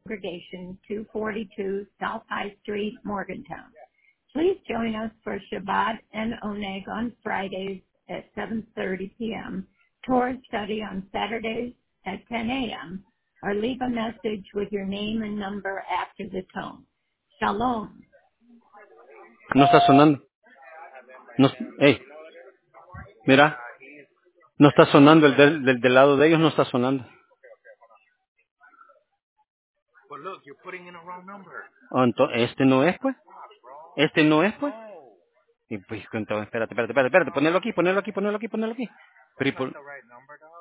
Congregation, 242 South High Street, Morgantown. Please join us for Shabbat and Oneg on Fridays at 7:30 p.m., Torah study on Saturdays at 10 a.m., or leave a message with your name and number after the tone. Shalom. No está sonando. No, hey, mira, no está sonando el del lado de ellos, no está sonando. Oh, este no es, pues. Este no es, pues. Y pues, entonces, espérate, ponelo aquí. Pero,